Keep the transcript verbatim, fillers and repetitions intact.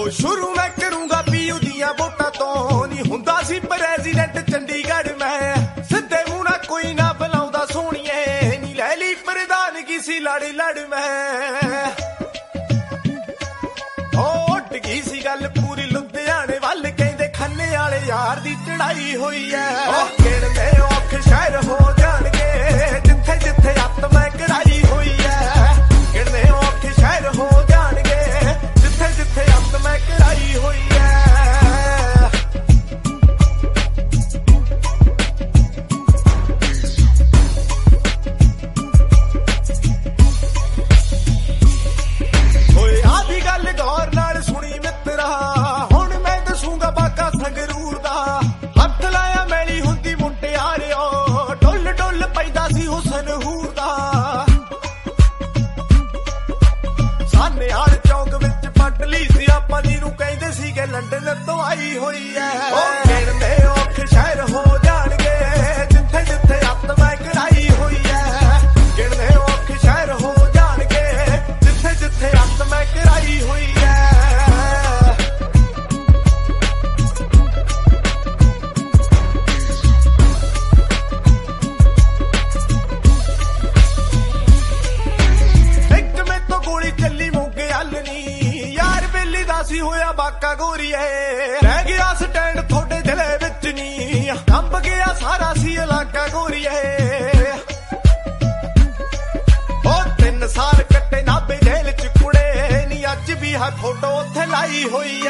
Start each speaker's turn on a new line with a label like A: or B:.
A: ਉਹ ਸ਼ੁਰੂ ਮੈਂ ਕਰੂੰਗਾ ਪੀਯੂ ਦੀਆਂ ਵੋਟਾਂ ਤੋਂ ਨਹੀਂ ਹੁੰਦਾ ਸੀ ਪ੍ਰੈਜ਼ੀਡੈਂਟ ਚੰਡੀਗੜ੍ਹ ਮੈਂ ਸਿੱਧੇ ਮੂੰਹ ਨਾਲ ਕੋਈ ਨਾ ਬੁਲਾਉਂਦਾ ਸੋਹਣੀਏ ਨਹੀਂ ਲੈ ਲਈ ਪ੍ਰਧਾਨਗੀ ਸੀ ਲੜ ਲੜ ਮੈਂ ਉਹ ਉੱਡ ਗਈ ਸੀ ਗੱਲ ਪੂਰੀ ਲੁਧਿਆਣੇ ਵੱਲ ਕਹਿੰਦੇ ਖੰਨੇ ਵਾਲੇ ਯਾਰ ਦੀ ਚੜਾਈ ਹੋਈ ਐ ਉਹ ਕਿਹੜੇ ਔਖ ਸ਼ਹਿਰ ਹੋ ਜਾਣਗੇ ਜਿੱਥੇ ਜਿੱਥੇ ਅੱਤ ਮੈਂ ਕਰਾਈ ਹੋਈ ਐ ਕਿਹੜੇ ਔਖ ਸ਼ਹਿਰ ਹੋ ਜਾਣਗੇ ਜਿੱਥੇ ਜਿੱਥੇ ਅੱਤ ਮੈਂ ਕਰਾਈ ਹੋਈ ਐ ਓਏ ਆਦੀ ਗੱਲ ਗੌਰ ਨਾਲ ਸੁਣੀ ਮਿੱਤਰਾ ਹੁਣ ਮੈਂ ਦੱਸੂਗਾ ਬਾਕਾ ਸੰਗਰੂਰ ਦਾ ਹੱਥ ਲਾਇਆ ਮੈਲੀ ਹੁੰਦੀ ਮੁੰਟਿਆਰਿਓ ਡੁੱਲ ਡੁੱਲ ਪੈਂਦਾ ਸੀ ਹੁਸਨ ਹੂਰ ਦਾ ਸਾਨੇ ਆਲ ਚੌਕ ਵਿੱਚ ਫੱਟ ਲਈ ਸੀ ਆਪਾਂ ਜਿਹਨੂੰ ਕਹਿੰਦੇ ਸੀਗੇ ਲੰਡਨ ਤੋਂ ਆਈ ਹੋਈ ਐ ਉਹ ਕਿਹੜੇ ਔਖ ਸ਼ਹਿਰ ਹੋ ਜਾਣਗੇ ਜਿੱਥੇ ਜਿੱਥੇ ਅੱਤ ਮੈਂ ਕਰਾਈ ਹੋਈ ਐ ਕਿਹੜੇ ਔਖ ਸ਼ਹਿਰ ਹੋ ਜਾਣਗੇ ਜਿੱਥੇ ਜਿੱਥੇ ਅੱਤ ਮੈਂ ਕਰਾਈ ਹੋਈ ਐ ਇੱਕ ਮੇ ਤੋਂ ਗੋਲੀ ਚੱਲੀ ਮੋਗੇ ਹੱਲ ਨੀ ਯਾਰ ਬੇਲੀ ਦਾ ਸੀ ਹੋਇਆ ਬਾਕਾ ਗੋਰੀਏ ਰਹਿ ਗਿਆ ਸਟੈਂਡ ਤੁਹਾਡੇ ਦਿਲੇ ਵਿੱਚ ਨੀ ਕੰਬ ਗਿਆ ਸਾਰਾ ਸੀ ਇਲਾਕਾ ਗੋਰੀਏ ਉਹ ਤਿੰਨ ਸਾਲ ਕੱਟੇ ਨਾਭੇ ਜੇਲ੍ਹ ਚ ਕੁੜੇ ਨੀ ਅੱਜ ਵੀ ਹੈ ਫੋਟੋ ਉੱਥੇ ਲਾਈ ਹੋਈ